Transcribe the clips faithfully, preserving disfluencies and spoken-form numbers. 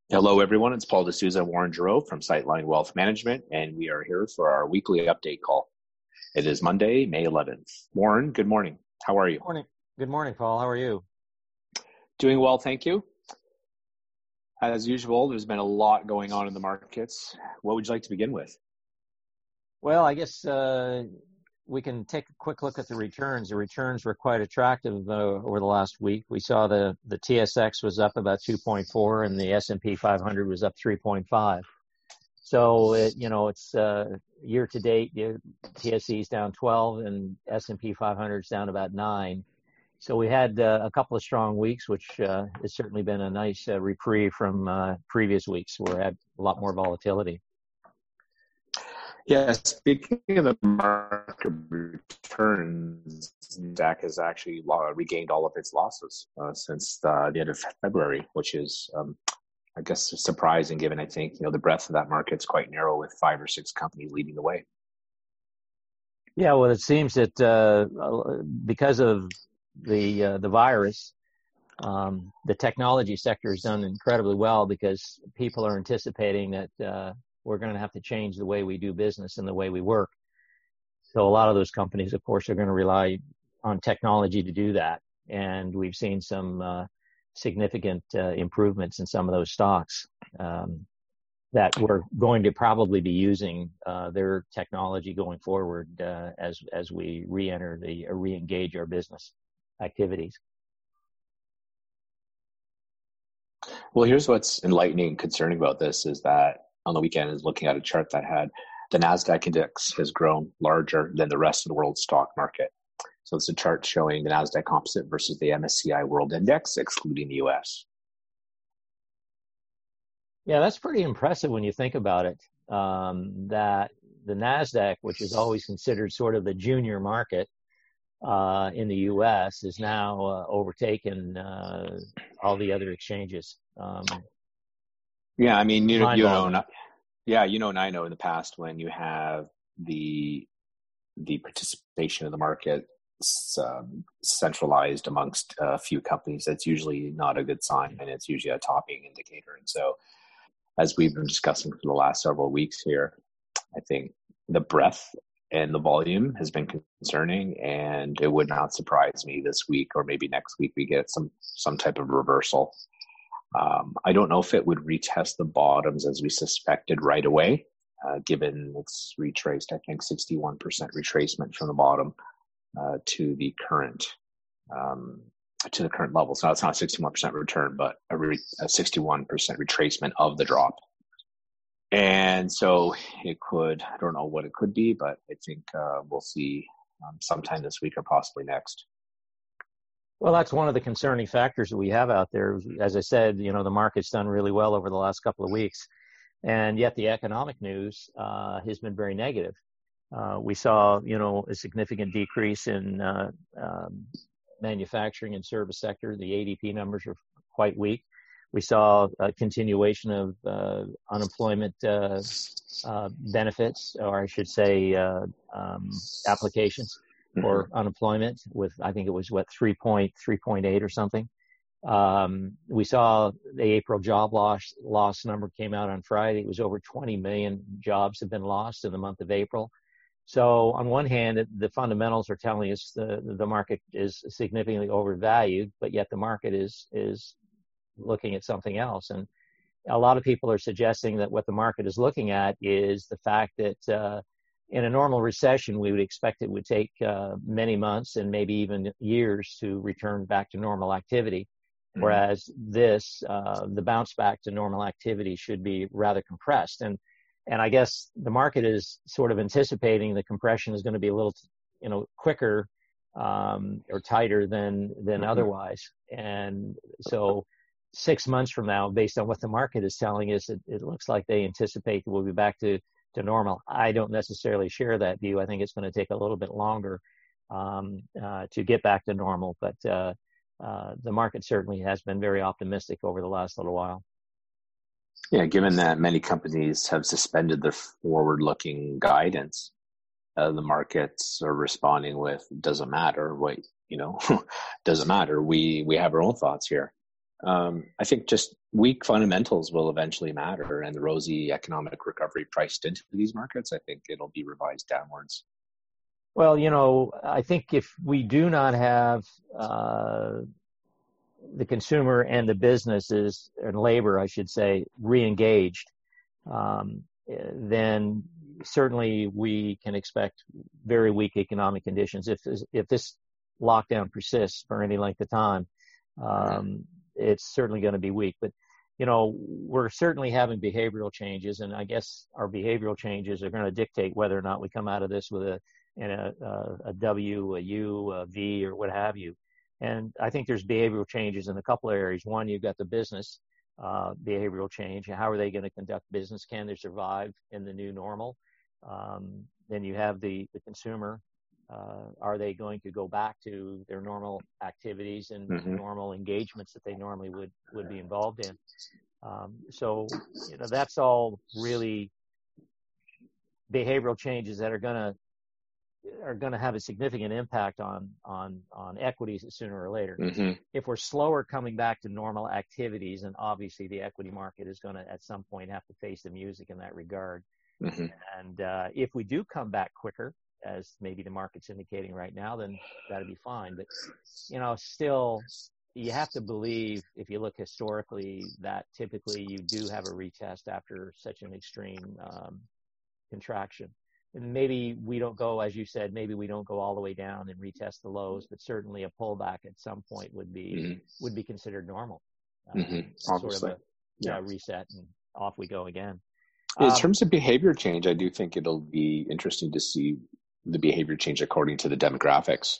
Hello, everyone. It's Paul D'Souza and Warren Giroux from Sightline Wealth Management, and we are here for our weekly update call. It is Monday, May eleventh. Warren, good morning. How are you? Morning. Good morning, Paul. How are you? Doing well, thank you. As usual, there's been a lot going on in the markets. What would you like to begin with? Well, I guess uh, we can take a quick look at the returns. The returns were quite attractive uh, over the last week. We saw the, the T S X was up about two point four and the S and P five hundred was up three point five. So, it, you know, it's uh, year to date, T S E is down twelve and S and P five hundred is down about nine. So we had uh, a couple of strong weeks, which uh, has certainly been a nice uh, reprieve from uh, previous weeks where we had a lot more volatility. Yeah, speaking of the market returns, D A C has actually regained all of its losses uh, since the, the end of February, which is, um, I guess, surprising given, I think, you know, the breadth of that market's quite narrow with five or six companies leading the way. Yeah, well, it seems that uh, because of the uh, the virus, um, the technology sector has done incredibly well because people are anticipating that uh, we're going to have to change the way we do business and the way we work. So a lot of those companies, of course, are going to rely on technology to do that. And we've seen some uh, significant uh, improvements in some of those stocks um, that we're going to probably be using uh, their technology going forward uh, as as we re-enter the, or re-engage our business activities. Well, here's what's enlightening and concerning about this is that on the weekend is looking at a chart that had the NASDAQ index has grown larger than the rest of the world's stock market. So it's a chart showing the NASDAQ composite versus the M S C I World Index, excluding the U S. Yeah, that's pretty impressive when you think about it, um, that the NASDAQ, which is always considered sort of the junior market uh, in the U S, is now uh, overtaken uh, all the other exchanges. Um, yeah, I mean, you, you know, not, yeah, you know, and I know in the past when you have the the participation of the market um, centralized amongst a few companies, that's usually not a good sign, and it's usually a topping indicator. And so, as we've been discussing for the last several weeks here, I think the breadth and the volume has been concerning, and it would not surprise me this week or maybe next week we get some some type of reversal. Um, I don't know if it would retest the bottoms as we suspected right away, uh, given it's retraced, I think, sixty-one percent retracement from the bottom uh, to the current um, to the current levels. Now, it's not a sixty-one percent return, but a, re- a sixty-one percent retracement of the drop. And so it could, I don't know what it could be, but I think uh, we'll see um, sometime this week or possibly next. Well, that's one of the concerning factors that we have out there. As I said, you know, the market's done really well over the last couple of weeks, and yet the economic news uh, has been very negative. Uh, we saw, you know, a significant decrease in uh, um, manufacturing and service sector. The A D P numbers are quite weak. We saw a continuation of uh, unemployment uh, uh, benefits, or I should say, uh, um, applications for mm-hmm. unemployment with, I think it was what, three point eight or something. Um, we saw the April job loss loss number came out on Friday. It was over twenty million jobs have been lost in the month of April. So on one hand, the fundamentals are telling us the, the market is significantly overvalued, but yet the market is, is looking at something else. And a lot of people are suggesting that what the market is looking at is the fact that uh, in a normal recession, we would expect it would take uh, many months and maybe even years to return back to normal activity. Mm-hmm. Whereas this, uh, the bounce back to normal activity should be rather compressed. And and I guess the market is sort of anticipating the compression is going to be a little, you know, quicker um, or tighter than than mm-hmm. otherwise. And so six months from now, based on what the market is telling us, it, it looks like they anticipate that we'll be back to, to normal. I don't necessarily share that view. I think it's going to take a little bit longer um, uh, to get back to normal, but uh, uh, the market certainly has been very optimistic over the last little while. Yeah, given that many companies have suspended their forward-looking guidance, uh, the markets are responding with, doesn't matter, what, you know, doesn't matter. We, we have our own thoughts here. Um, I think just weak fundamentals will eventually matter, and the rosy economic recovery priced into these markets, I think it'll be revised downwards. Well, you know, I think if we do not have uh, the consumer and the businesses and labor, I should say, re-engaged, um, then certainly we can expect very weak economic conditions. If if this lockdown persists for any length of time, um, it's certainly going to be weak. But, you know, we're certainly having behavioral changes, and I guess our behavioral changes are going to dictate whether or not we come out of this with a, in a, a, a W, a U, a V, or what have you. And I think there's behavioral changes in a couple of areas. One, you've got the business uh, behavioral change. How are they going to conduct business? Can they survive in the new normal? Um, then you have the, the consumer. Uh, are they going to go back to their normal activities and mm-hmm. normal engagements that they normally would, would be involved in? Um, so, you know, that's all really behavioral changes that are going to are going to have a significant impact on on on equities sooner or later. Mm-hmm. If we're slower coming back to normal activities, and obviously the equity market is going to at some point have to face the music in that regard. Mm-hmm. And uh, if we do come back quicker, as maybe the market's indicating right now, then that'd be fine. But, you know, still, you have to believe, if you look historically, that typically you do have a retest after such an extreme um, contraction. And maybe we don't go, as you said, maybe we don't go all the way down and retest the lows, but certainly a pullback at some point would be mm-hmm. would be considered normal. Um, mm-hmm. Sort of a yeah. reset, and off we go again. In Um, terms of behavior change, I do think it'll be interesting to see the behavior change according to the demographics.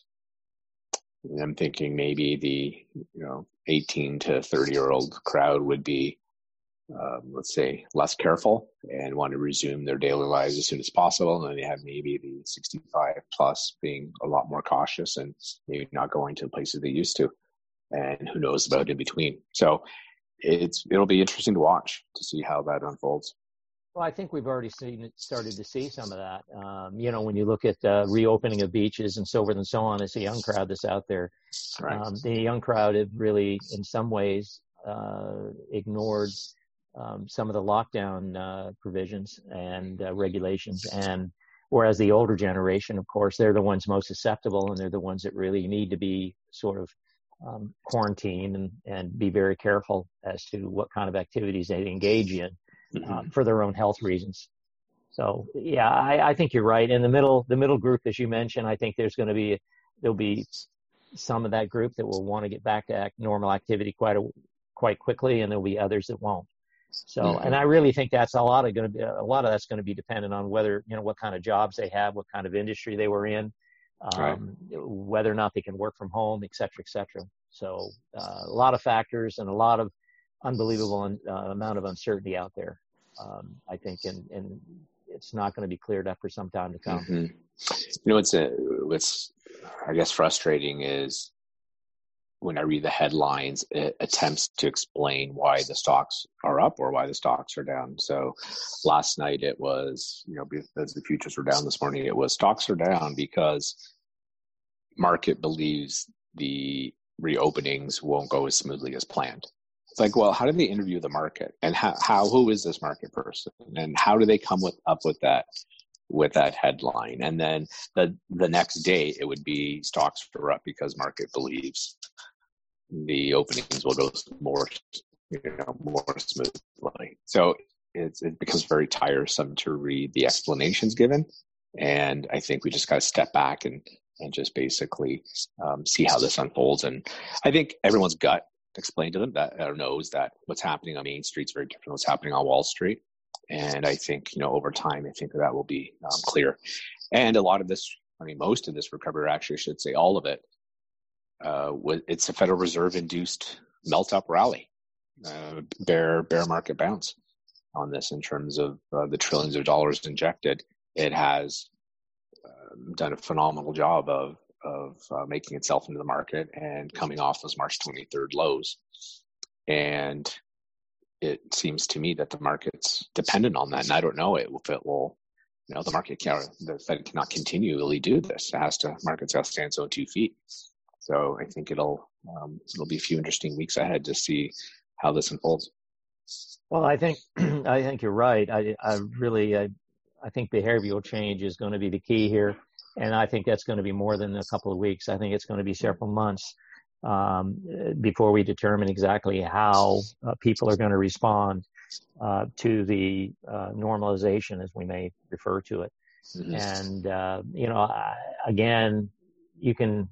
And I'm thinking maybe the you know eighteen to thirty year old crowd would be Um, let's say, less careful and want to resume their daily lives as soon as possible. And then you have maybe the sixty-five plus being a lot more cautious and maybe not going to places they used to. And who knows about in between. So it's it'll be interesting to watch to see how that unfolds. Well, I think we've already seen started to see some of that. Um, you know, when you look at uh, reopening of beaches and so forth and so on, it's a young crowd that's out there. Right. Um, the young crowd have really, in some ways, uh, ignored Um, some of the lockdown uh, provisions and uh, regulations, and whereas the older generation, of course, they're the ones most susceptible, and they're the ones that really need to be sort of um, quarantined and, and be very careful as to what kind of activities they engage in mm-hmm. uh, for their own health reasons. So, yeah, I, I think you're right. In the middle, the middle group, as you mentioned, I think there's going to be there'll be some of that group that will want to get back to act, normal activity quite a, quite quickly, and there'll be others that won't. So, mm-hmm. and I really think that's a lot of going to be a lot of that's going to be dependent on whether, you know, what kind of jobs they have, what kind of industry they were in, um, right. whether or not they can work from home, et cetera, et cetera. So, uh, a lot of factors and a lot of unbelievable uh, amount of uncertainty out there, um, I think, and, and it's not going to be cleared up for some time to come. Mm-hmm. You know, what's a, what's I guess frustrating is when I read the headlines, it attempts to explain why the stocks are up or why the stocks are down. So last night it was, you know, as the futures were down this morning, it was stocks are down because market believes the reopenings won't go as smoothly as planned. It's like, well, how do they interview the market, and how, how who is this market person, and how do they come with up with that with that headline? And then the the next day it would be stocks are up because market believes the openings will go more, you know, more smoothly. So it's, it becomes very tiresome to read the explanations given. And I think we just got to step back and, and just basically um, see how this unfolds. And I think everyone's gut explained to them that or knows that what's happening on Main Street is very different than what's happening on Wall Street. And I think, you know, over time, I think that will be um, clear. And a lot of this, I mean, most of this recovery, actually, I should say all of it, Uh, it's a Federal Reserve induced melt up rally, uh, bear bear market bounce on this in terms of uh, the trillions of dollars injected. It has um, done a phenomenal job of of uh, making itself into the market and coming off those March twenty-third lows. And it seems to me that the market's dependent on that. And I don't know if it will, you know, the market can't, the Fed cannot continually do this. It has to, market's got to stand its own two feet. So I think it'll um, it'll be a few interesting weeks ahead to see how this unfolds. Well, I think I think you're right. I I really I, I think behavioral change is going to be the key here, and I think that's going to be more than a couple of weeks. I think it's going to be several months um, before we determine exactly how uh, people are going to respond uh, to the uh, normalization, as we may refer to it. Mm-hmm. And uh, you know, I, again, you can.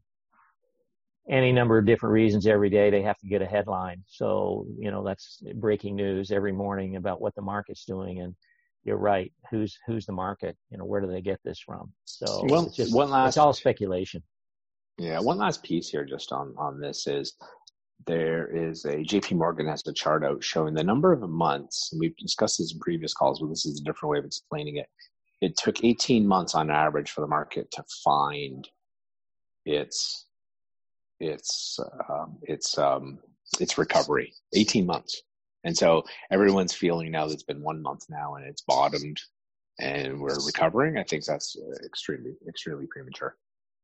Any number of different reasons every day they have to get a headline. So, you know, that's breaking news every morning about what the market's doing. And you're right. Who's, who's the market? You know, where do they get this from? So well, it's just, one last, it's all speculation. Yeah. One last piece here just on, on this is there is a J P Morgan has a chart out showing the number of months. And we've discussed this in previous calls, but this is a different way of explaining it. It took eighteen months on average for the market to find its it's um, it's um, it's recovery, eighteen months. And so everyone's feeling now that it's been one month now and it's bottomed and we're recovering. I think that's extremely, extremely premature.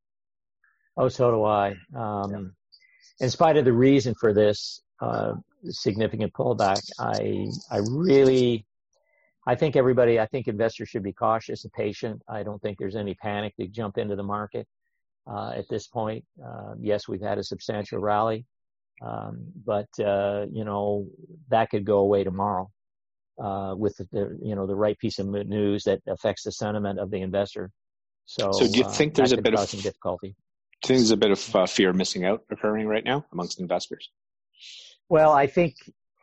Oh, so do I. Um, yeah. In spite of the reason for this uh, significant pullback, I I really, I think everybody, I think investors should be cautious and patient. I don't think there's any panic to jump into the market. Uh, at this point, uh, yes, we've had a substantial rally, um, but uh, you know that could go away tomorrow uh, with the, the you know the right piece of news that affects the sentiment of the investor. So, so do you think uh, there's a bit of difficulty? Do you think there's a bit of uh, fear of missing out occurring right now amongst investors? Well, I think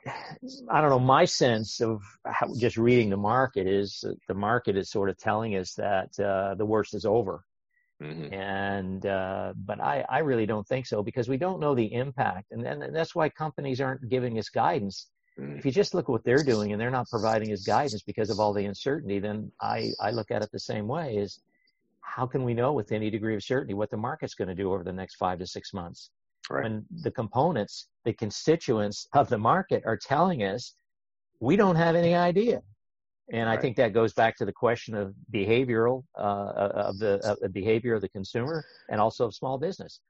I don't know. My sense of how, just reading the market is that the market is sort of telling us that uh, the worst is over. Mm-hmm. And, uh, but I, I really don't think so because we don't know the impact. And, and that's why companies aren't giving us guidance. Mm-hmm. If you just look at what they're doing and they're not providing us guidance because of all the uncertainty, then I, I look at it the same way is how can we know with any degree of certainty what the market's going to do over the next five to six months? Right. When the components, the constituents of the market are telling us we don't have any idea. And I right. think that goes back to the question of behavioral, uh, of the, of the behavior of the consumer and also of small business.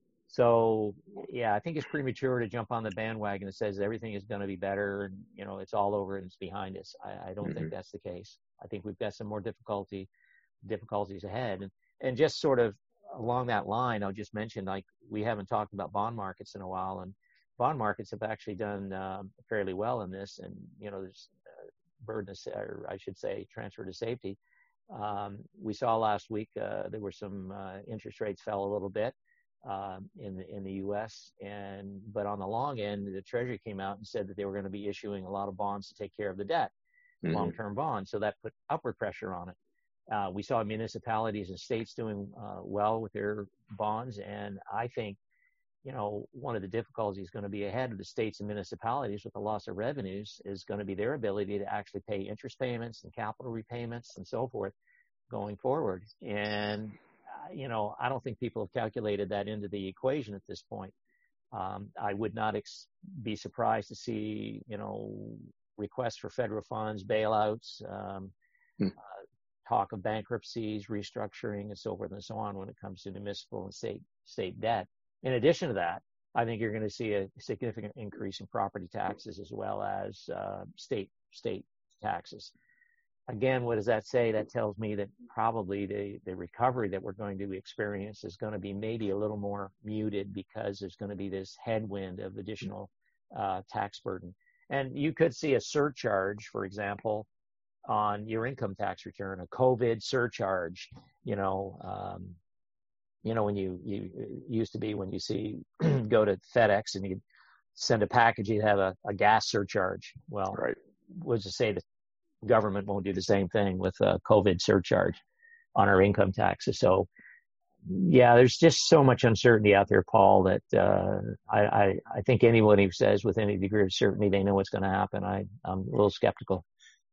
So, yeah, I think it's premature to jump on the bandwagon that says everything is going to be better and, you know, it's all over and it's behind us. I, I don't mm-hmm. think that's the case. I think we've got some more difficulty, difficulties ahead. And, and just sort of along that line, I'll just mention, like, we haven't talked about bond markets in a while, and bond markets have actually done uh, fairly well in this. And, you know, there's, uh, burden, or I should say, transfer to safety. Um, we saw last week uh, there were some uh, interest rates fell a little bit um, in the in the U S and but on the long end, the Treasury came out and said that they were going to be issuing a lot of bonds to take care of the debt, mm-hmm. long-term bonds. So that put upward pressure on it. Uh, we saw municipalities and states doing uh, well with their bonds, and I think, you know, one of the difficulties going to be ahead of the states and municipalities with the loss of revenues is going to be their ability to actually pay interest payments and capital repayments and so forth going forward. And, uh, you know, I don't think people have calculated that into the equation at this point. Um, I would not ex- be surprised to see, you know, requests for federal funds, bailouts, um, hmm. uh, talk of bankruptcies, restructuring, and so forth and so on when it comes to municipal and state state debt. In addition to that, I think you're going to see a significant increase in property taxes as well as uh, state state taxes. Again, what does that say? That tells me that probably the, the recovery that we're going to experience is going to be maybe a little more muted because there's going to be this headwind of additional uh, tax burden. And you could see a surcharge, for example, on your income tax return, a COVID surcharge, you know, um, You know, when you, you used to be when you see, go to FedEx and you send a package, you'd have a, a gas surcharge. Well, right. We'll just say the government won't do the same thing with a COVID surcharge on our income taxes. So, yeah, there's just so much uncertainty out there, Paul, that uh, I, I, I think anyone who says with any degree of certainty they know what's going to happen, I, I'm a little skeptical.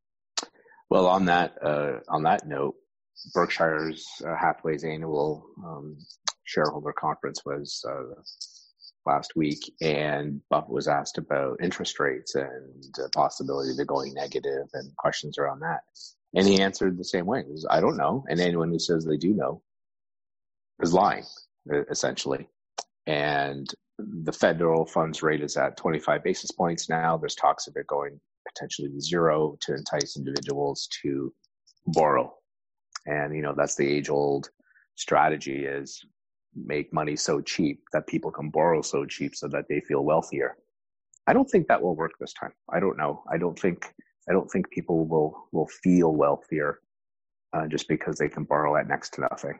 Well, on that uh, on that note, Berkshire's uh, Hathaway's annual um, shareholder conference was uh, last week, and Buffett was asked about interest rates and the possibility of it going negative and questions around that. And he answered the same way. He was, I don't know. And anyone who says they do know is lying, essentially. And the federal funds rate is at twenty-five basis points now. There's talks of it going potentially to zero to entice individuals to borrow. And, you know, that's the age old strategy, is make money so cheap that people can borrow so cheap so that they feel wealthier. I don't think that will work this time. I don't know. I don't think, I don't think people will, will feel wealthier uh, just because they can borrow at next to nothing.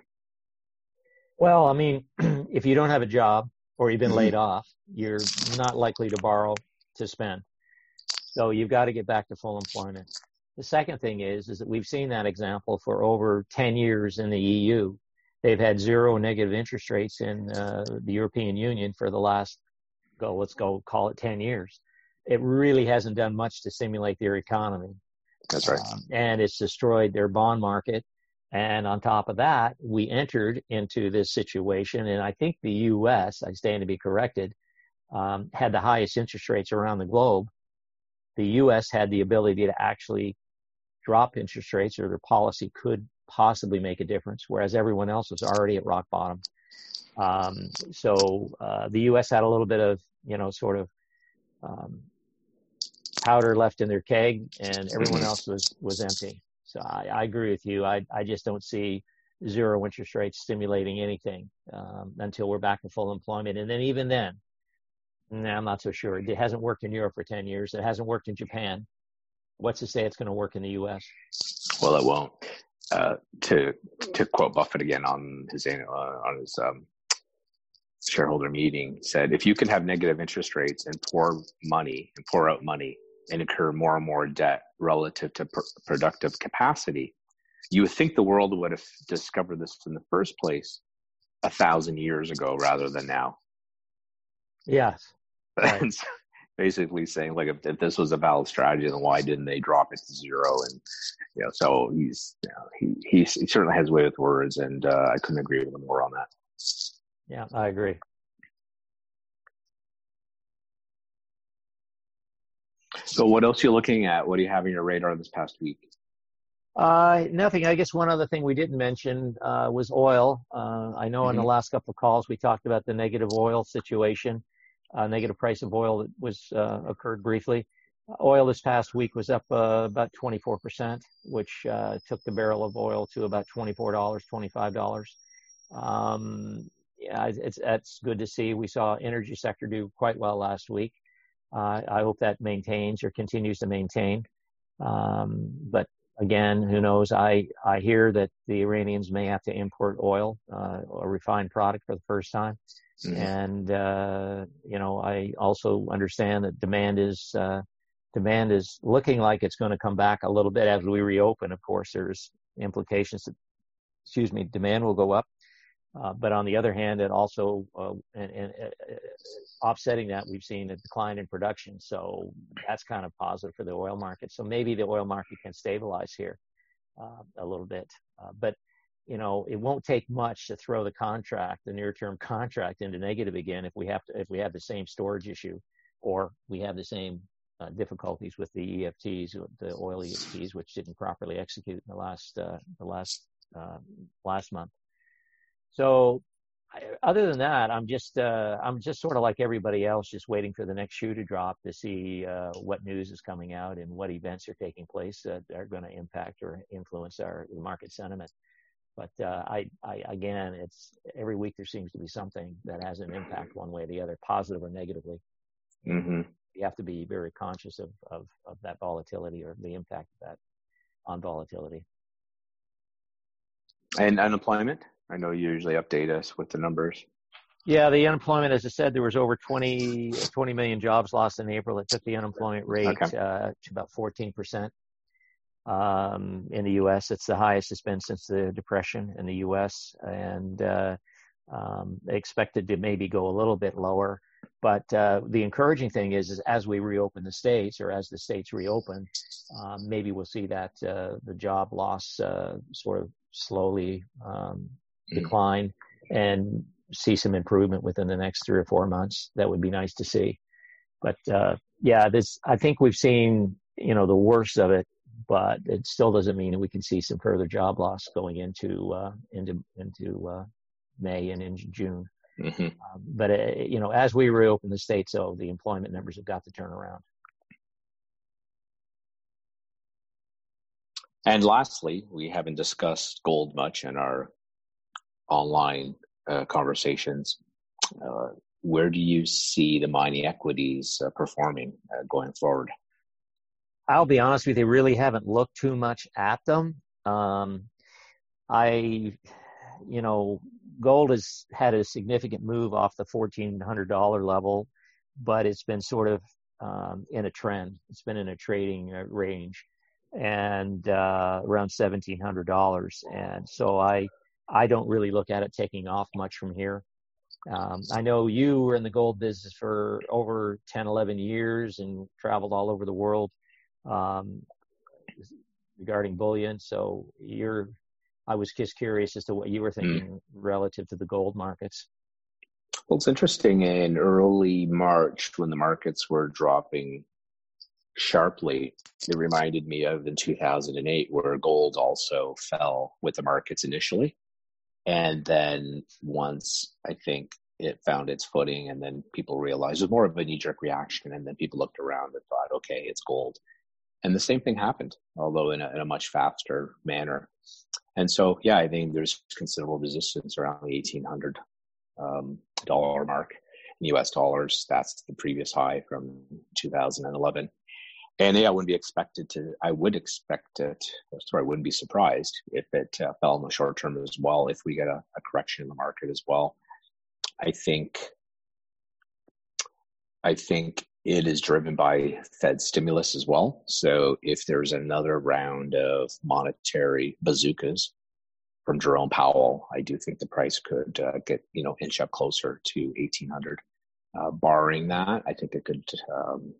Well, I mean, if you don't have a job or you've been laid off, you're not likely to borrow to spend. So you've got to get back to full employment. The second thing is, is that we've seen that example for over ten years in the E U. They've had zero negative interest rates in uh, the European Union for the last, go, let's go call it ten years. It really hasn't done much to stimulate their economy. That's right. Um, and it's destroyed their bond market. And on top of that, we entered into this situation, and I think the U S, I stand to be corrected, um, had the highest interest rates around the globe. The U S had the ability to actually drop interest rates, or their policy could possibly make a difference, whereas everyone else was already at rock bottom. Um, so uh, the U S had a little bit of, you know, sort of um, powder left in their keg, and everyone else was, was empty. So I, I agree with you. I, I just don't see zero interest rates stimulating anything um, until we're back to full employment. And then even then, nah, I'm not so sure. It hasn't worked in Europe for ten years. It hasn't worked in Japan. What's to say it's going to work in the U S? Well, it won't. Uh, to to quote Buffett again on his uh, on his um, shareholder meeting, said, if you can have negative interest rates and pour money and pour out money and incur more and more debt relative to pr- productive capacity, you would think the world would have discovered this in the first place a thousand years ago rather than now. Yes. Right. Basically saying, like, if, if this was a valid strategy, then why didn't they drop it to zero? And, you know, so he's, you know, he, he, he certainly has way with words, and uh, I couldn't agree with him more on that. Yeah, I agree. So what else are you looking at? What do you have on your radar this past week? Uh, nothing. I guess one other thing we didn't mention uh, was oil. Uh, I know mm-hmm. in the last couple of calls we talked about the negative oil situation, uh, negative price of oil that was uh, occurred briefly. Oil this past week was up uh, about twenty-four percent, which uh, took the barrel of oil to about twenty-four dollars, twenty-five dollars. Um, yeah, it's, it's good to see. We saw energy sector do quite well last week. Uh, I hope that maintains or continues to maintain. Um, but again, who knows? I, I hear that the Iranians may have to import oil, uh, a refined product for the first time. Mm-hmm. And, uh, you know, I also understand that demand is, uh, demand is looking like it's going to come back a little bit as we reopen. Of course, there's implications that, excuse me, demand will go up. Uh, but on the other hand, it also, uh, and, and uh, offsetting that, we've seen a decline in production. So that's kind of positive for the oil market. So maybe the oil market can stabilize here uh, a little bit. Uh, but, you know, it won't take much to throw the contract, the near-term contract, into negative again if we have to, if we have the same storage issue, or we have the same uh, difficulties with the E F Ts, the oil E F Ts, which didn't properly execute in the last uh, the last uh, last month. So other than that, I'm just uh, I'm just sort of like everybody else, just waiting for the next shoe to drop to see uh, what news is coming out and what events are taking place that are going to impact or influence our market sentiment. But uh, I, I again, it's every week there seems to be something that has an impact one way or the other, positive or negatively. Mm-hmm. You have to be very conscious of, of of that volatility or the impact of that on volatility. And unemployment? I know you usually update us with the numbers. Yeah, the unemployment, as I said, there was over twenty, twenty million jobs lost in April. It took the unemployment rate okay. uh, to about fourteen percent um, in the U S. It's the highest it's been since the Depression in the U S, and uh, um, they expected to maybe go a little bit lower. But uh, the encouraging thing is, is as we reopen the states, or as the states reopen, um, maybe we'll see that uh, the job loss uh, sort of slowly um, decline and see some improvement within the next three or four months. That would be nice to see. But uh, yeah, this, I think we've seen, you know, the worst of it, but it still doesn't mean we can see some further job loss going into uh, into into uh, May and into June. Mm-hmm. Um, but, uh, you know, as we reopen the state, so the employment numbers have got to turn around. And lastly, we haven't discussed gold much in our online uh, conversations. Uh, where do you see the mining equities uh, performing uh, going forward? I'll be honest with you, really haven't looked too much at them. Um, I, you know, gold has had a significant move off the fourteen hundred dollars level, but it's been sort of um, in a trend. It's been in a trading uh, range and uh, around seventeen hundred dollars. And so I, I don't really look at it taking off much from here. Um, I know you were in the gold business for over ten, eleven years and traveled all over the world um, regarding bullion. So you're, I was just curious as to what you were thinking mm. relative to the gold markets. Well, it's interesting. In early March, when the markets were dropping sharply, it reminded me of in two thousand eight, where gold also fell with the markets initially. And then once I think it found its footing, and then people realized it was more of a knee-jerk reaction, and then people looked around and thought, okay, it's gold. And the same thing happened, although in a, in a much faster manner. And so, yeah, I think there's considerable resistance around the eighteen hundred um, dollar mark in U S dollars. That's the previous high from two thousand eleven. And yeah, I wouldn't be expected to, I would expect it, sorry, I wouldn't be surprised if it uh, fell in the short term as well, if we get a, a correction in the market as well. I think, I think it is driven by Fed stimulus as well. So if there's another round of monetary bazookas from Jerome Powell, I do think the price could uh, get, you know, inch up closer to eighteen hundred. Uh, barring that, I think it could um,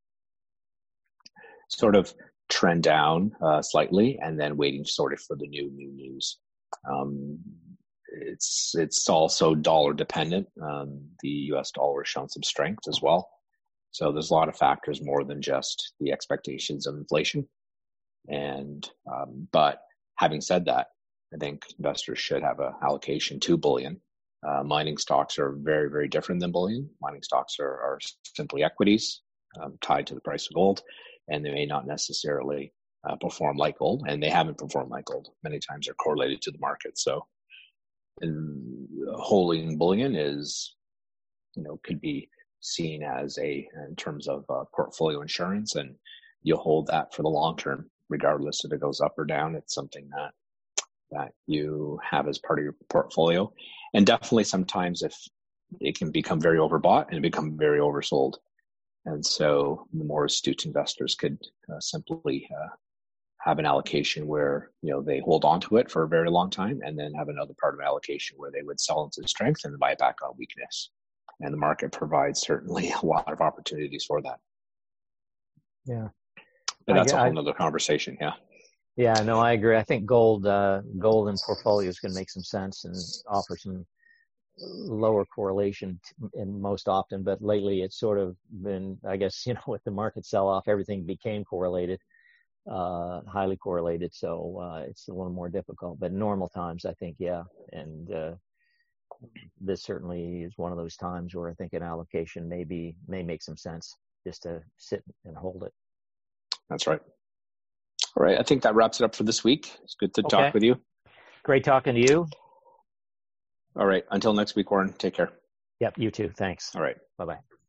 sort of trend down uh, slightly, and then waiting sort of for the new new news. Um, it's it's also dollar dependent. Um, the U S dollar has shown some strength as well. So there's a lot of factors more than just the expectations of inflation. And um, but having said that, I think investors should have an allocation to bullion. Uh, mining stocks are very, very different than bullion. Mining stocks are, are simply equities um, tied to the price of gold, and they may not necessarily uh, perform like gold, and they haven't performed like gold. Many times they're correlated to the market. So and holding bullion is, you know, could be seen as a, in terms of uh, portfolio insurance, and you'll hold that for the long term, regardless if it goes up or down. It's something that that you have as part of your portfolio. And definitely sometimes if it can become very overbought and become very oversold. And so the more astute investors could uh, simply uh, have an allocation where, you know, they hold on to it for a very long time, and then have another part of an allocation where they would sell into strength and buy it back on weakness. And the market provides certainly a lot of opportunities for that. Yeah. But that's I, a whole I, nother conversation. Yeah. Yeah, no, I agree. I think gold, uh, gold in portfolios can make some sense and offer some lower correlation in most often, but lately it's sort of been, I guess, you know, with the market sell-off, everything became correlated, uh, highly correlated. So uh, it's a little more difficult. But in normal times, I think, yeah. And uh, this certainly is one of those times where I think an allocation may be, may make some sense just to sit and hold it. That's right. All right. I think that wraps it up for this week. It's good to okay. talk with you. Great talking to you. All right. Until next week, Warren, take care. Yep. You too. Thanks. All right. Bye-bye.